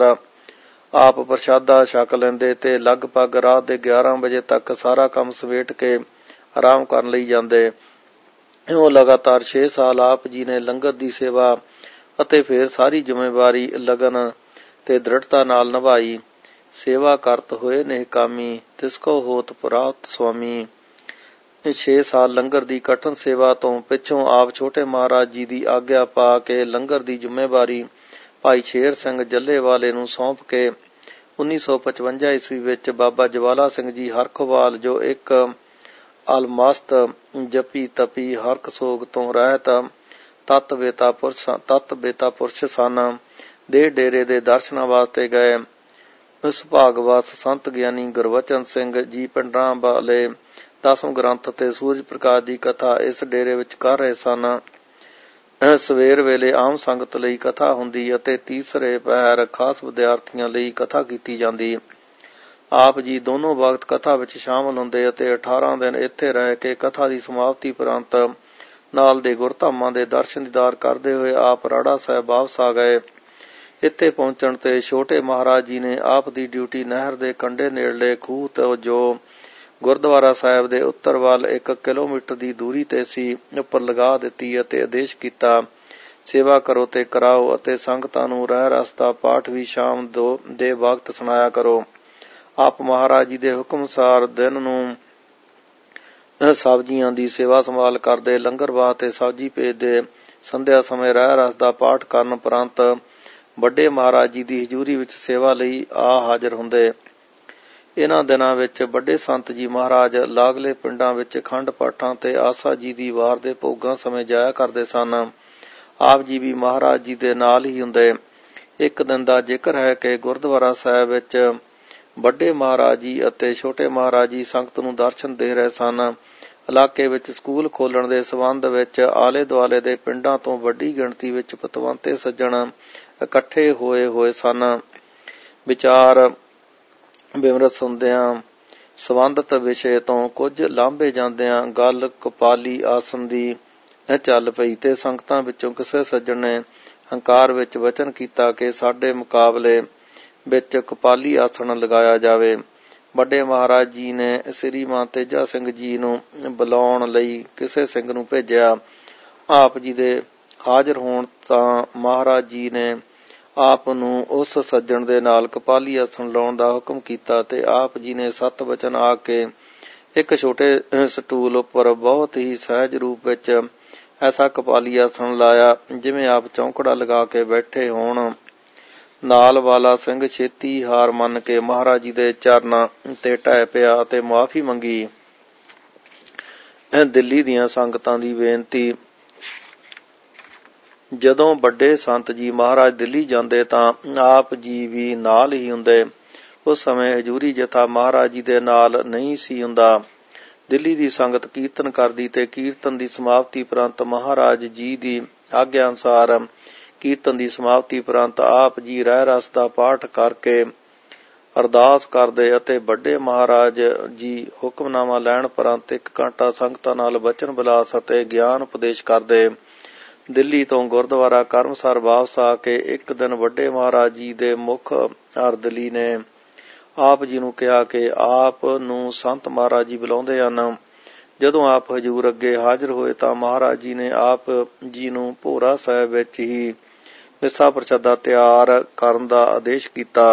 Speaker 1: ਆਪ ਪ੍ਰਸ਼ਾਦਾ ਛਕ ਲੈਂਦੇ ਤੇ ਲਗਭਗ ਰਾਤ ਦੇ 11 ਵਜੇ ਤੱਕ ਸਾਰਾ ਕੰਮ ਸਮੇਟ ਕੇ ਆਰਾਮ ਕਰਨ ਲਈ ਜਾਂਦੇ। ਇਉਂ ਲਗਾਤਾਰ 6 ਸਾਲ ਆਪ ਜੀ ਨੇ ਲੰਗਰ ਦੀ ਸੇਵਾ ਅਤੇ ਫਿਰ ਸਾਰੀ ਜ਼ਿੰਮੇਵਾਰੀ ਲਗਨ ਤੇ ਦ੍ਰਿੜਤਾ ਨਾਲ ਨਿਭਾਈ। ਸੇਵਾ ਕਰਤ ਹੋਏ ਨਿਹਕਾਮੀ ਤਿਸ ਕੋ ਹੋਤ ਪ੍ਰਾਪਤ ਸੁਆਮੀ। 6 ਸਾਲ ਲੰਗਰ ਦੀ ਕਠਨ ਸੇਵਾ ਤੋਂ ਪਿੱਛੋਂ ਆਪ ਛੋਟੇ ਮਹਾਰਾਜ ਜੀ ਦੀ ਆਗਿਆ ਪਾ ਕੇ ਲੰਗਰ ਦੀ ਜ਼ਿੰਮੇਵਾਰੀ ਭਾਈ ਸ਼ੇਰ ਸਿੰਘ ਜੱਲੇਵਾਲੇ ਨੂੰ ਸੌਂਪ ਕੇ 1955 ਈਸਵੀ ਵਿੱਚ ਬਾਬਾ ਜਵਾਲਾ ਸਿੰਘ ਜੀ ਹਰਖਵਾਲ ਜੋ ਇੱਕ ਅਲਮਸਤ ਜਪੀ ਤਪੀ ਹਰਕ ਸੋਗ ਤੋਂ ਰਹਿਤ ਤਤ ਬੇਤਾ ਪੁਰਸ਼ ਸਨ ਦੇ ਡੇਰੇ ਦੇ ਦਰਸ਼ਨਾਂ ਵਾਸਤੇ ਗਏ। ਸੁਭਾਗਵਾਸ ਸੰਤ ਗਿਆਨੀ ਗੁਰਵਚਨ ਸਿੰਘ ਜੀ ਪਿੰਡਾਂ ਵਾਲੇ 10ਵੇਂ ਗ੍ਰੰਥ ਤੇ ਸੂਰਜ ਪ੍ਰਕਾਸ਼ ਦੀ ਕਥਾ ਇਸ ਡੇਰੇ ਵਿੱਚ ਕਰ ਰਹੇ ਸਨ। ਸਵੇਰ ਵੇਲੇ ਆਮ ਸੰਗਤ ਲਈ ਕਥਾ ਹੁੰਦੀ ਅਤੇ ਤੀਸਰੇ ਪਹਿਰ ਖਾਸ ਵਿਦਿਆਰਥੀਆਂ ਲਈ ਕਥਾ ਕੀਤੀ ਜਾਂਦੀ। ਆਪ ਜੀ ਦੋਨੋਂ ਵਕਤ ਕਥਾ ਵਿੱਚ ਸ਼ਾਮਲ ਹੁੰਦੇ ਅਤੇ 18 ਦਿਨ ਇੱਥੇ ਰਹਿ ਕੇ ਕਥਾ ਦੀ ਸਮਾਪਤੀ ਉਪਰੰਤ ਨਾਲ ਦੇ ਗੁਰਧਾਮਾਂ ਦੇ ਦਰਸ਼ਨ ਦੀਦਾਰ ਕਰਦੇ ਹੋਏ ਆਪ ਰਾੜਾ ਸਾਹਿਬ ਵਾਪਸ ਆ ਗਏ। ਇੱਥੇ ਪਹੁੰਚਣ ਤੇ ਛੋਟੇ ਮਹਾਰਾਜ ਜੀ ਨੇ ਆਪ ਦੀ ਡਿਊਟੀ ਨਹਿਰ ਦੇ ਕੰਢੇ ਨੇੜਲੇ ਖੂਹ ਤੋਂ ਜੋ ਗੁਰਦੁਆਰਾ ਸਾਹਿਬ ਦੇ ਉੱਤਰ ਵੱਲ 1 ਕਿਲੋਮੀਟਰ ਦੀ ਦੂਰੀ ਤੇ ਸੀ ਉੱਪਰ ਲਗਾ ਦਿੱਤੀ ਅਤੇ ਆਦੇਸ਼ ਕੀਤਾ, ਸੇਵਾ ਕਰੋ ਤੇ ਕਰਾਓ ਅਤੇ ਸੰਗਤਾਂ ਨੂੰ ਰਹਿ ਰਸ ਦਾ ਪਾਠ ਵੀ ਸ਼ਾਮ ਦੇ ਵਕਤ ਸੁਣਾਇਆ ਕਰੋ। ਆਪ ਮਹਾਰਾਜ ਜੀ ਦੇ ਹੁਕਮ ਅਨੁਸਾਰ ਦਿਨ ਨੂੰ ਸਬਜ਼ੀਆਂ ਦੀ ਸੇਵਾ ਸੰਭਾਲ ਕਰਦੇ, ਲੰਗਰ ਵਾਸਤੇ ਸਬਜ਼ੀ ਭੇਜਦੇ, ਸੰਧਿਆ ਸਮੇਂ ਰਹਿ ਰਸ ਦਾ ਪਾਠ ਕਰਨ ਉਪਰੰਤ ਵੱਡੇ ਮਹਾਰਾਜ ਜੀ ਦੀ ਹਜ਼ੂਰੀ ਵਿੱਚ ਸੇਵਾ ਲਈ ਆ ਹਾਜ਼ਰ ਹੁੰਦੇ। ਇਹਨਾਂ ਦਿਨਾਂ ਵਿੱਚ ਵੱਡੇ ਸੰਤ ਜੀ ਮਹਾਰਾਜ ਲਾਗਲੇ ਪਿੰਡਾਂ ਵਿੱਚ ਅਖੰਡ ਪਾਠਾਂ ਤੇ ਆਸਾ ਜੀ ਦੀ ਵਾਰ ਦੇ ਭੋਗਾਂ ਸਮੇਂ ਜਾਇਆ ਕਰਦੇ ਸਨ। ਆਪ ਜੀ ਵੀ ਮਹਾਰਾਜ ਜੀ ਦੇ ਨਾਲ ਹੀ ਹੁੰਦੇ। ਇੱਕ ਦਿਨ ਦਾ ਜ਼ਿਕਰ ਹੈ ਕਿ ਗੁਰਦੁਆਰਾ ਸਾਹਿਬ ਵਿੱਚ ਵੱਡੇ ਮਹਾਰਾਜ ਜੀ ਅਤੇ ਛੋਟੇ ਮਹਾਰਾਜ ਜੀ ਸੰਗਤ ਨੂੰ ਦਰਸ਼ਨ ਦੇ ਰਹੇ ਸਨ। ਇਲਾਕੇ ਵਿੱਚ ਸਕੂਲ ਖੋਲ੍ਹਣ ਦੇ ਸਬੰਧ ਵਿੱਚ ਆਲੇ ਦੁਆਲੇ ਦੇ ਪਿੰਡਾਂ ਤੋਂ ਵੱਡੀ ਗਿਣਤੀ ਵਿੱਚ ਪਤਵੰਤੇ ਸੱਜਣ ਇਕੱਠੇ ਹੋਏ ਸਨ। ਵਿਚਾਰ ਵਿਮਰਤ ਸੁਣਦਿਆਂ ਸੰਬੰਧਿਤ ਵਿਸ਼ੇ ਤੋਂ ਕੁਝ ਲਾਂਭੇ ਜਾਂਦਿਆਂ ਗੱਲ ਕਪਾਲੀ ਆਸਣ ਦੀ ਚੱਲ ਪਈ ਤੇ ਸੰਗਤਾਂ ਵਿੱਚੋਂ ਕਿਸੇ ਸੱਜਣ ਨੇ ਹੰਕਾਰ ਵਿੱਚ ਵਚਨ ਕੀਤਾ ਕਿ ਸਾਡੇ ਮੁਕਾਬਲੇ ਵਿੱਚ ਕਪਾਲੀ ਆਸਣ ਲਗਾਇਆ ਜਾਵੇ। ਵੱਡੇ ਮਹਾਰਾਜ ਜੀ ਨੇ ਸ੍ਰੀਮਾਨ ਤੇਜਾ ਸਿੰਘ ਜੀ ਨੂੰ ਬੁਲਾਉਣ ਲਈ ਕਿਸੇ ਸਿੰਘ ਨੂੰ ਭੇਜਿਆ। ਆਪ ਜੀ ਦੇ ਹਾਜ਼ਰ ਹੋਣ ਤਾਂ ਮਹਾਰਾਜ ਜੀ ਨੇ ਆਪ ਨੂੰ ਉਸ ਸੱਜਣ ਦੇ ਨਾਲ ਕਪਾਲੀ ਆਸਣ ਲਾਉਣ ਦਾ ਹੁਕਮ ਕੀਤਾ ਤੇ ਆਪ ਜੀ ਨੇ 7 ਵਚਨ ਆ ਕੇ ਇੱਕ ਛੋਟੇ ਸਟੂਲ ਉੱਪਰ ਬਹੁਤ ਹੀ ਸਹਿਜ ਰੂਪ ਵਿੱਚ ਐਸਾ ਕਪਾਲੀ ਆਸਣ ਲਾਇਆ ਜਿਵੇਂ ਆਪ ਚੌਂਕੜਾ ਲਗਾ ਕੇ ਬੈਠੇ ਹੋਣ। ਨਾਲ ਵਾਲਾ ਸਿੰਘ ਛੇਤੀ ਹਾਰ ਮੰਨ ਕੇ ਮਹਾਰਾਜ ਜੀ ਦੇ ਚਰਨਾਂ ਤੇ ਢਹਿ ਪਿਆ ਅਤੇ ਮੁਆਫੀ ਮੰਗੀ। ਦਿੱਲੀ ਦੀਆਂ ਸੰਗਤਾਂ ਦੀ ਬੇਨਤੀ। ਜਦੋਂ ਵੱਡੇ ਸੰਤ ਜੀ ਮਹਾਰਾਜ ਦਿੱਲੀ ਜਾਂਦੇ ਤਾਂ ਆਪ ਜੀ ਵੀ ਨਾਲ ਹੀ ਹੁੰਦੇ। ਉਸ ਸਮੇਂ ਹਜ਼ੂਰੀ ਜਥਾ ਮਹਾਰਾਜ ਜੀ ਦੇ ਨਾਲ ਨਹੀਂ ਸੀ ਹੁੰਦਾ। ਦਿੱਲੀ ਦੀ ਸੰਗਤ ਕੀਰਤਨ ਕਰਦੀ ਤੇ ਕੀਰਤਨ ਦੀ ਸਮਾਪਤੀ ਉਪਰੰਤ ਮਹਾਰਾਜ ਜੀ ਦੀ ਆਗਿਆ ਅਨੁਸਾਰ ਕੀਰਤਨ ਦੀ ਸਮਾਪਤੀ ਉਪਰੰਤ ਆਪ ਜੀ ਰਹਿ ਰਸ ਦਾ ਪਾਠ ਕਰਕੇ ਅਰਦਾਸ ਕਰਦੇ ਅਤੇ ਵੱਡੇ ਮਹਾਰਾਜ ਜੀ ਹੁਕਮਨਾਮਾ ਲੈਣ ਉਪਰੰਤ 1 ਘੰਟਾ ਸੰਗਤਾਂ ਨਾਲ ਬਚਨ ਵਿਲਾਸ ਅਤੇ ਗਿਆਨ ਉਪਦੇਸ਼ ਕਰਦੇ। ਦਿੱਲੀ ਤੋਂ ਗੁਰਦੁਆਰਾ ਕਰਮਸਰ ਵਾਪਸ ਆ ਕੇ ਇੱਕ ਦਿਨ ਵੱਡੇ ਮਹਾਰਾਜ ਜੀ ਦੇ ਮੁੱਖ ਅਰਦਲੀ ਨੇ ਆਪ ਜੀ ਨੂੰ ਕਿਹਾ ਕਿ ਆਪ ਨੂੰ ਸੰਤ ਮਹਾਰਾਜ ਜੀ ਬੁਲਾਉਂਦੇ ਹਨ। ਜਦੋਂ ਆਪ ਹਜ਼ੂਰ ਅੱਗੇ ਹਾਜ਼ਰ ਹੋਏ ਤਾਂ ਮਹਾਰਾਜ ਜੀ ਨੇ ਆਪ ਜੀ ਨੂੰ ਭੋਰਾ ਸਾਹਿਬ ਵਿੱਚ ਹੀ ਮਿੱਸਾ ਪ੍ਰਸ਼ਾਦਾ ਤਿਆਰ ਕਰਨ ਦਾ ਆਦੇਸ਼ ਕੀਤਾ।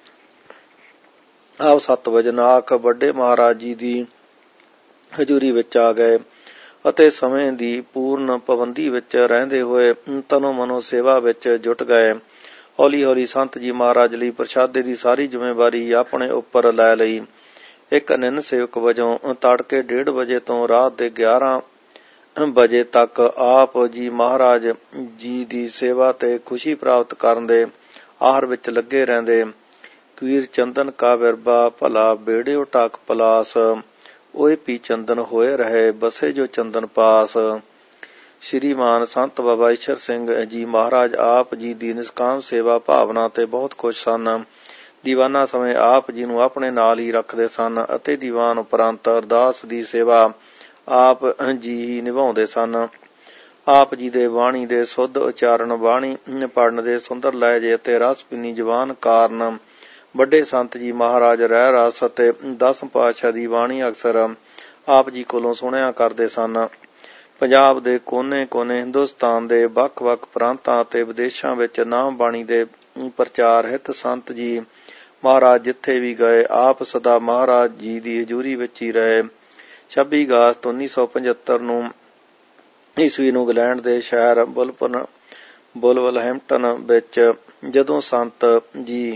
Speaker 1: ਆਪ 7 ਵਜੇ ਨਾਕ ਵੱਡੇ ਮਹਾਰਾਜ ਜੀ ਦੀ ਹਜ਼ੂਰੀ ਵਿੱਚ ਆ ਗਏ ਅਤੇ ਸਮੇਂ ਦੀ ਪੂਰਨ ਪਾਬੰਦੀ ਵਿੱਚ ਰਹਿੰਦੇ ਹੋਏ ਤਨੋ ਮਨੋ ਸੇਵਾ ਵਿੱਚ ਜੁਟ ਗਏ। ਹੌਲੀ ਹੌਲੀ ਸੰਤ ਜੀ ਮਹਾਰਾਜ ਲਈ ਪ੍ਰਸ਼ਾਦੇ ਦੀ ਸਾਰੀ ਜ਼ਿੰਮੇਵਾਰੀ ਆਪਣੇ ਉੱਪਰ ਲੈ ਲਈ। ਇੱਕ ਅਨੰਨ ਸੇਵਕ ਵਜੋਂ ਤੜਕੇ 1:30 ਵਜੇ ਤੋਂ ਰਾਤ ਦੇ 11 ਵਜੇ ਤੱਕ ਆਪ ਜੀ ਮਹਾਰਾਜ ਜੀ ਦੀ ਸੇਵਾ ਤੇ ਖੁਸ਼ੀ ਪ੍ਰਾਪਤ ਕਰਨ ਦੇ ਆਹਰ ਵਿੱਚ ਲੱਗੇ ਰਹਿੰਦੇ। ਕਬੀਰ ਚੰਦਨ ਕਾ ਵਿਰਬਾ ਭਲਾ ਬੇੜਿਓ ਟਾਕ ਪਲਾਸ, ਓਏ ਪੀ ਚੰਦਨ ਹੋਏ ਰਹੇ ਬਸੇ ਜੋ ਚੰਦਨ ਪਾਸ। ਸ਼੍ਰੀਮਾਨ ਸੰਤ ਬਾਬਾ ਈਸ਼ਰ ਸਿੰਘ ਜੀ ਮਹਾਰਾਜ ਆਪ ਜੀ ਦੀ ਨਿਸ਼ਕਾਮ ਸੇਵਾ ਭਾਵਨਾ ਤੇ ਬਹੁਤ ਖੁਸ਼ ਸਨ। ਦੀਵਾਨਾ ਸਮੇਂ ਆਪ ਜੀ ਨੂੰ ਆਪਣੇ ਨਾਲ ਹੀ ਰੱਖਦੇ ਸਨ ਅਤੇ ਦੀਵਾਨ ਉਪਰੰਤ ਅਰਦਾਸ ਦੀ ਸੇਵਾ ਆਪ ਜੀ ਹੀ ਨਿਭਾਉਂਦੇ ਸਨ। ਆਪ ਜੀ ਦੇ ਬਾਣੀ ਦੇ ਸੁੱਧ ਉਚਾਰਨ, ਬਾਣੀ ਪੜ੍ਹਨ ਦੇ ਸੁੰਦਰ ਲਹਿਜੇ ਅਤੇ ਰਸ ਭਿੰਨੀ ਜ਼ੁਬਾਨ ਕਾਰਨ ਵੱਡੇ ਸੰਤ ਜੀ ਮਹਾਰਾਜ ਰਹਿ ਰਸ ਅਤੇ 10 ਪਾਤਸ਼ਾਹ ਦੀ ਬਾਣੀ ਅਕਸਰ ਆਪ ਜੀ ਕੋਲੋਂ ਸੁਣਿਆ ਕਰਦੇ ਸਨ। ਪੰਜਾਬ ਦੇ ਕੋਨੇ-ਕੋਨੇ, ਹਿੰਦੁਸਤਾਨ ਦੇ ਵੱਖ-ਵੱਖ ਪ੍ਰਾਂਤਾਂ ਅਤੇ ਵਿਦੇਸ਼ਾਂ ਵਿੱਚ ਨਾਮ ਬਾਣੀ ਦੇ ਪ੍ਰਚਾਰ ਹਿੱਤ ਸੰਤ ਜੀ ਮਹਾਰਾਜ ਜਿੱਥੇ ਵੀ ਗਏ ਆਪ ਸਦਾ ਮਹਾਰਾਜ ਜੀ ਦੀ ਹਜ਼ੂਰੀ ਵਿੱਚ ਹੀ ਰਹੇ। 26 ਅਗਸਤ 1975 ਨੂੰ ਈਸਵੀ ਨੂੰ ਇੰਗਲੈਂਡ ਦੇ ਸ਼ਹਿਰ ਵੁਲਵਰਹੈਂਪਟਨ ਵਿੱਚ ਜਦੋਂ ਸੰਤ ਜੀ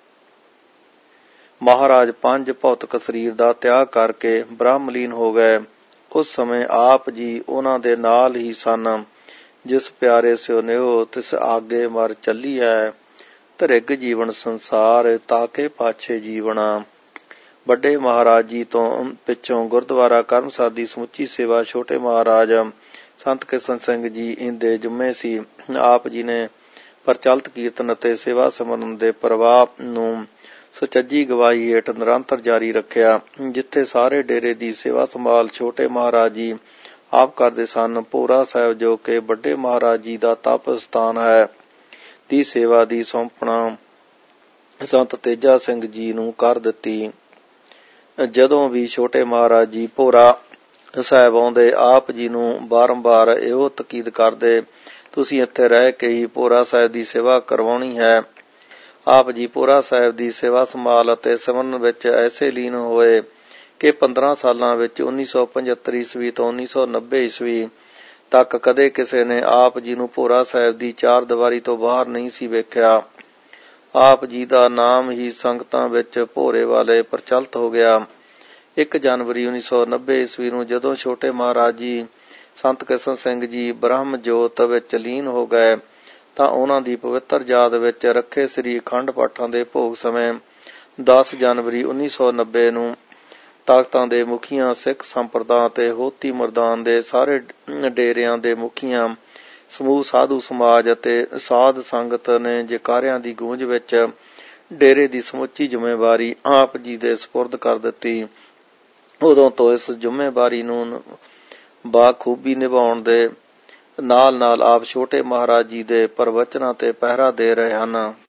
Speaker 1: ਮਹਾਰਾਜ 5 ਭੌਤਿਕ ਸਰੀਰ ਦਾ ਤਿਆਗ ਕਰਕੇ ਬ੍ਰਹਮਲੀਨ ਹੋ ਗਏ, ਉਸ ਸਮੇਂ ਆਪ ਜੀ ਉਹਨਾਂ ਦੇ ਨਾਲ ਹੀ ਸਨ। ਜਿਸ ਪਿਆਰੇ ਸਿਉ ਨਿਉ ਤਿਸ ਆਗੇ ਮਰ ਚੱਲੀ ਹੈ, ਧਰਿਗ ਜੀਵਨ ਸੰਸਾਰ ਤਾਕੇ ਪਾਛੇ ਜੀਵਣਾ। ਵੱਡੇ ਮਹਾਰਾਜ ਜੀ ਤੋਂ ਪਿੱਛੋਂ ਗੁਰਦੁਆਰਾ ਕਰਮਸਰ ਦੀ ਸਮੁੱਚੀ ਸੇਵਾ ਛੋਟੇ ਮਹਾਰਾਜ ਸੰਤ ਕਿਸ਼ਨ ਸਿੰਘ ਜੀ ਦੇ ਜ਼ਿੰਮੇ ਸੀ। ਆਪ ਜੀ ਨੇ ਪ੍ਰਚਲਿਤ ਕੀਰਤਨ ਅਤੇ ਸੇਵਾ ਸਿਮਰਨ ਦੇ ਪ੍ਰਵਾਹ ਨੂੰ ਸੁਚੱਜੀ ਗਵਾਹੀ ਹੇਠ ਨਿਰੰਤਰ ਜਾਰੀ ਰੱਖਿਆ। ਜਿੱਥੇ ਸਾਰੇ ਡੇਰੇ ਦੀ ਸੇਵਾ ਸੰਭਾਲ ਛੋਟੇ ਮਹਾਰਾਜ ਜੀ ਆਪ ਕਰਦੇ ਸਨ, ਭੋਰਾ ਸਾਹਿਬ ਜੋ ਕਿ ਵੱਡੇ ਮਹਾਰਾਜ ਜੀ ਦਾ ਤਪ ਸਥਾਨ ਹੈ, ਦੀ ਸੇਵਾ ਦੀ ਸੌਂਪਣਾ ਸੰਤ ਤੇਜਾ ਸਿੰਘ ਜੀ ਨੂੰ ਕਰ ਦਿੱਤੀ। ਜਦੋਂ ਵੀ ਛੋਟੇ ਮਹਾਰਾਜ ਜੀ ਭੋਰਾ ਸਾਹਿਬ ਆਉਂਦੇ ਆਪ ਜੀ ਨੂੰ ਬਾਰੰਬਾਰ ਇਹੋ ਤਕੀਦ ਕਰਦੇ, ਤੁਸੀਂ ਇੱਥੇ ਰਹਿ ਕੇ ਹੀ ਭੋਰਾ ਸਾਹਿਬ ਦੀ ਸੇਵਾ ਕਰਵਾਉਣੀ ਹੈ। ਆਪ ਜੀ ਭੋਰਾ ਸਾਹਿਬ ਦੀ ਸੇਵਾ ਸੰਭਾਲ ਅਤੇ ਸਿਮਰਨ ਵਿੱਚ ਐਸੇ ਲੀਨ ਹੋਏ ਕਿ 15 ਸਾਲਾਂ ਵਿੱਚ 1975 ਈਸਵੀ ਤੋਂ 1990 ਈਸਵੀ ਤੱਕ ਕਦੇ ਕਿਸੇ ਨੇ ਆਪ ਜੀ ਨੂੰ ਭੋਰਾ ਸਾਹਿਬ ਦੀ 4 ਦੀਵਾਰੀ ਤੋਂ ਬਾਹਰ ਨਹੀਂ ਸੀ ਵੇਖਿਆ। ਆਪ ਜੀ ਦਾ ਨਾਮ ਹੀ ਸੰਗਤਾਂ ਵਿੱਚ ਭੋਰੇ ਵਾਲੇ ਪ੍ਰਚਲਿਤ ਹੋ ਗਿਆ। 1 ਜਨਵਰੀ 1990 ਈਸਵੀ ਨੂੰ ਜਦੋਂ ਛੋਟੇ ਮਹਾਰਾਜ ਜੀ ਸੰਤ ਕਿਸ਼ਨ ਸਿੰਘ ਜੀ ਬ੍ਰਹਮ ਜੋਤ ਵਿੱਚ ਲੀਨ ਹੋ ਗਏ ਤਾਂ ਉਹਨਾਂ ਦੀ ਪਵਿੱਤਰ ਯਾਦ ਵਿੱਚ ਰੱਖੇ ਸ੍ਰੀ ਅਖੰਡ ਪਾਠਾਂ ਦੇ ਭੋਗ ਸਮੇਂ 10 ਜਨਵਰੀ 1990 ਨੂੰ ਤਖ਼ਤਾਂ ਦੇ ਮੁਖੀਆਂ, ਸਿੱਖ ਸੰਪਰਦਾ ਅਤੇ ਹੋਤੀ ਮਰਦਾਨ ਦੇ ਸਾਰੇ ਡੇਰਿਆਂ ਦੇ ਮੁਖੀਆਂ, ਸਮੂਹ ਸਾਧੂ ਸਮਾਜ ਅਤੇ ਸਾਧ ਸੰਗਤ ਨੇ ਜੈਕਾਰਿਆਂ ਦੀ ਗੂੰਜ ਵਿੱਚ ਡੇਰੇ ਦੀ ਸਮੁੱਚੀ ਜ਼ਿੰਮੇਵਾਰੀ ਆਪ ਜੀ ਦੇ ਸਪੁਰਦ ਕਰ ਦਿੱਤੀ। ਉਦੋਂ ਤੋਂ ਇਸ ਜ਼ਿੰਮੇਵਾਰੀ ਨੂੰ ਬਾਖੂਬੀ ਨਿਭਾਉਣ ਦੇ ਨਾਲ-ਨਾਲ ਆਪ ਛੋਟੇ ਮਹਾਰਾਜ ਜੀ ਦੇ ਪ੍ਰਵਚਨਾਂ ਤੇ ਪਹਿਰਾ ਦੇ ਰਹੇ ਹਨ।